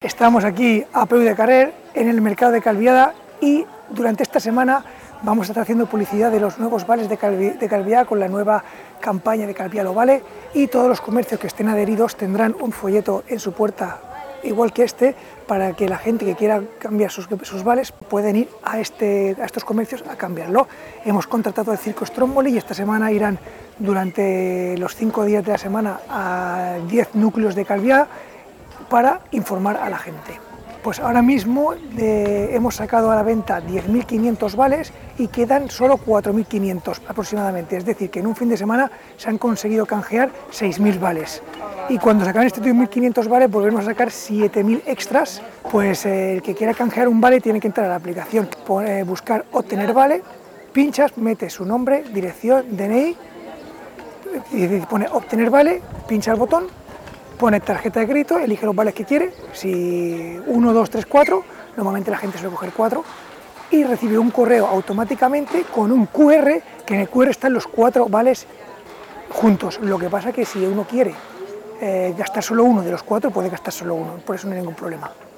Estamos aquí a peu de carrer en el mercado de Calviada y durante esta semana vamos a estar haciendo publicidad de los nuevos vales de Calviada con la nueva campaña de Calviada lo vale, y todos los comercios que estén adheridos tendrán un folleto en su puerta igual que este, para que la gente que quiera cambiar sus vales pueden ir a estos comercios a cambiarlo. Hemos contratado al Circo Stromboli y esta semana irán durante los 5 días de la semana a 10 núcleos de Calviada para informar a la gente. Pues ahora mismo hemos sacado a la venta 10.500 vales y quedan solo 4.500 aproximadamente, es decir, que en un fin de semana se han conseguido canjear 6.000 vales. Y cuando se acaben estos 10.500 vales volvemos a sacar 7.000 extras. Pues el que quiera canjear un vale tiene que entrar a la aplicación, buscar obtener vale, pinchas, mete su nombre, dirección, DNI, y pone obtener vale, pincha el botón, pone tarjeta de crédito, elige los vales que quiere, si 1, 2, 3, 4, normalmente la gente suele coger 4, y recibe un correo automáticamente con un QR, que en el QR están los 4 vales juntos. Lo que pasa que si uno quiere gastar solo uno de los 4, puede gastar solo uno, por eso no hay ningún problema.